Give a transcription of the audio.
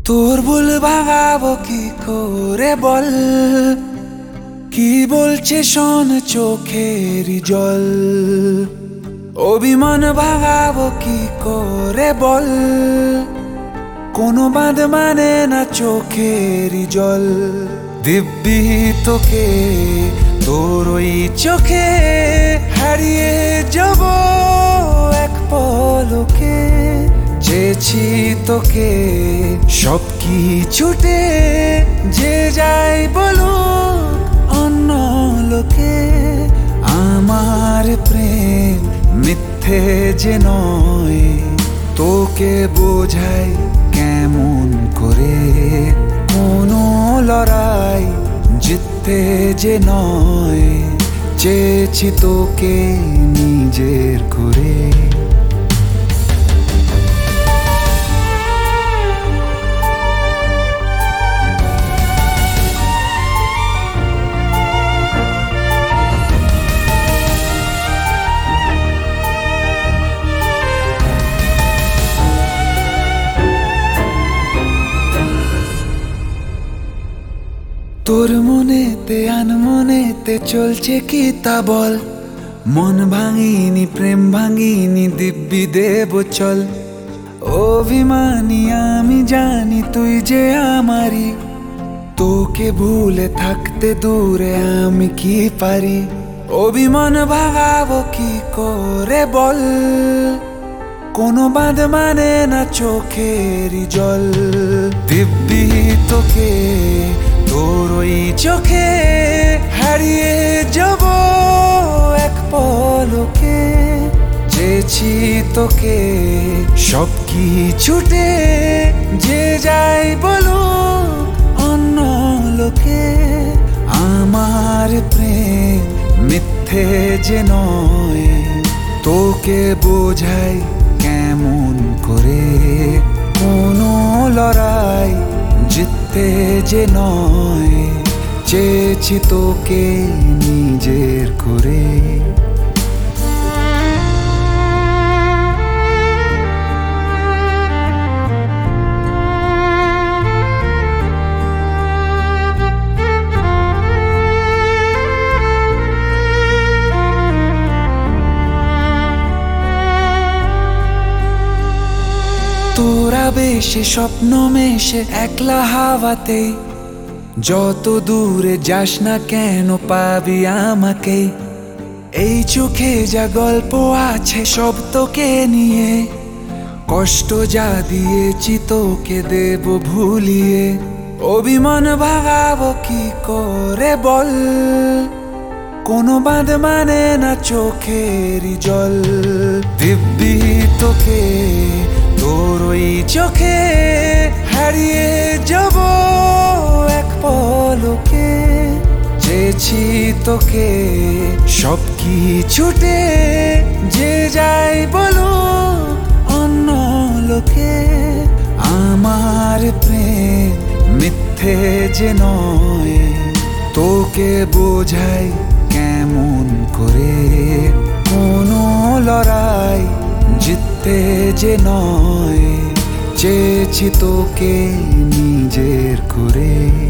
তোর ভুল ভাঙাবো কি করে বল, কি বলছে শোন চোখের জল। অভিমান ভাঙাবো কি করে বল, কোনো বাঁধ মানে না চোখের জল। দিব্যি তোকে তোর ওই চোখে হারিয়ে যাব এক পলকে। চেয়েছি তোকে সব কিছুতে, যে যাই বলুক অন্য লোকে। আমার প্রেম মিথ্যে যে নয়, তোকে বোঝাই কেমন করে। কোনো লড়াই জিততে যে নয়, চেয়েছি তোকে নিজের করে। তোর মনেতে আনমনেতে চলছে কি তা বল। মন ভাঙিনি প্রেম ভাঙিনি দিব্যি দেব চল। অভিমানী আমি জানি তুই যে আমারই, তোকে ভুলে থাকতে দূরে আমি কি পারি। অভিমান ভাঙাবো কি করে বল, কোনো বাঁধ মানে না চোখের জল। দিব্যি তোকে তোর ওই চোখে হারিয়ে যাব এক পলকে। চেয়েছি তোকে সব কিছুতে, যে যাই বলুক অন্য লোকে। আমার প্রেম মিথ্যে যে নয়, তোকে বোঝাই কেমন করে। কোনো লড়াই জিততে যে নয়, চেয়েছি তোকে নিজের করে। তোরা বেশে স্বপ্ন মেশে একলা হাওয়াতে, যত দূরে যাস না কেন পাবি আমাকে। এই চোখে যা গল্প আছে সব তোকে নিয়ে, কষ্ট যা দিয়েছি তোকে দেব ভুলিয়ে। অভিমান ভাঙাবো কি করে বল, কোনো বাঁধ মানে না চোখের জল। দিব্যি তোকে তোর ওই চোখে হারিয়ে যাব এক পলকে। চেয়েছি তোকে সব কিছুতে, যে যাই বলুক অন্য লোকে। আমার প্রেম মিথ্যে যে নয়, তোকে বোঝাই কেমন করে। কোনো লড়াই জিততে যে নয়, চেয়েছি তোকে নিজের করে।